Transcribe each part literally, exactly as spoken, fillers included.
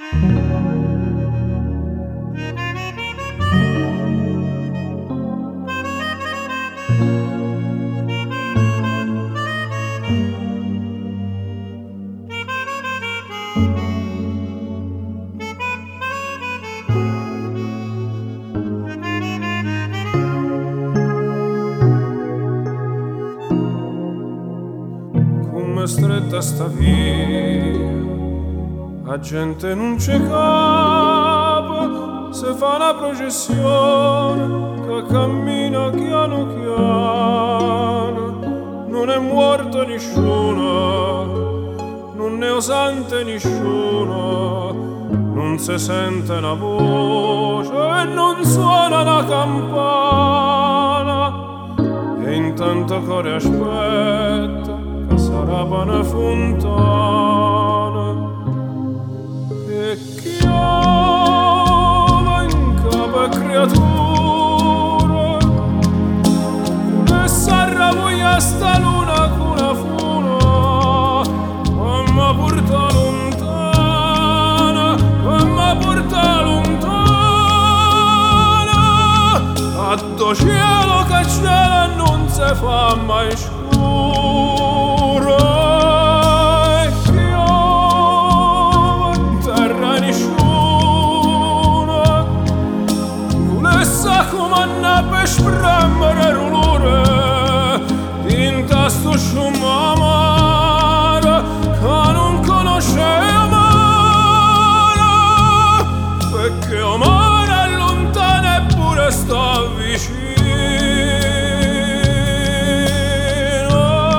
Stretta sta via, la gente non c'è capo, se fa una processione che cammina piano piano, non è morto nessuno, non è osante nessuno, non si sente una voce e non suona una campana, e intanto cuore aspetta sarà una fontana e chiama in capo a creatura e sarà voglia sta luna con una funa ma porta lontana ma porta lontana a do cielo che cielo non si fa mai scuro. Per spremere l'ore in tasto sciumamare che non conosce amare perché amare è lontano eppure sta vicino.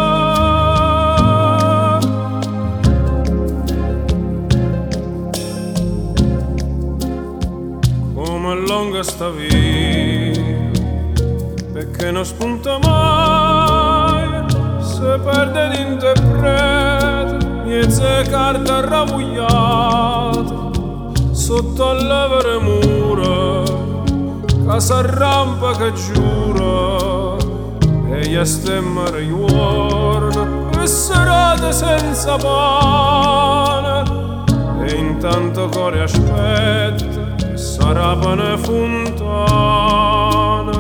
Come lunga sta vita perché non spunta mai, se perde l'interprete, niente carta ravogliata, sotto alle vere mura, che s'arrampa che giura, e gli stemmere giorno, e serate senza pane, e intanto cuore aspetta, e sarà pane fontana.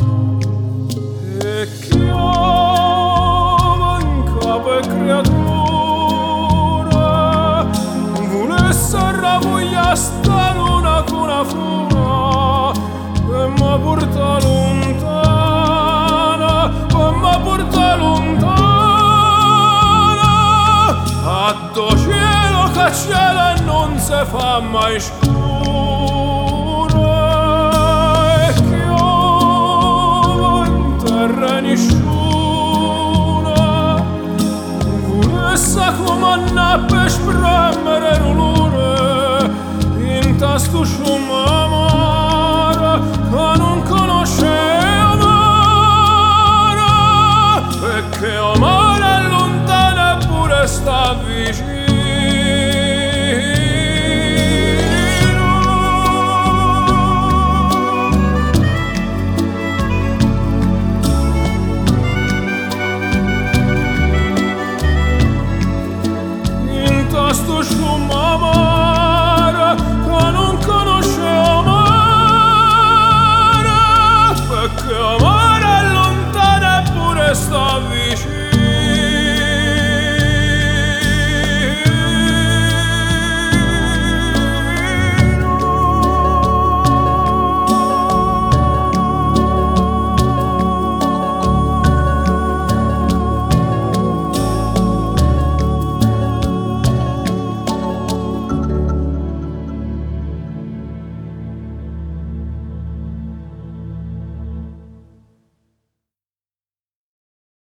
Creatura volesse ravoglia sta luna con una funa e mi porta lontana e mi porta lontana a do cielo che cielo non si fa mai scuro e chiova in terra nessuno sa come per spremere l'ore in tasto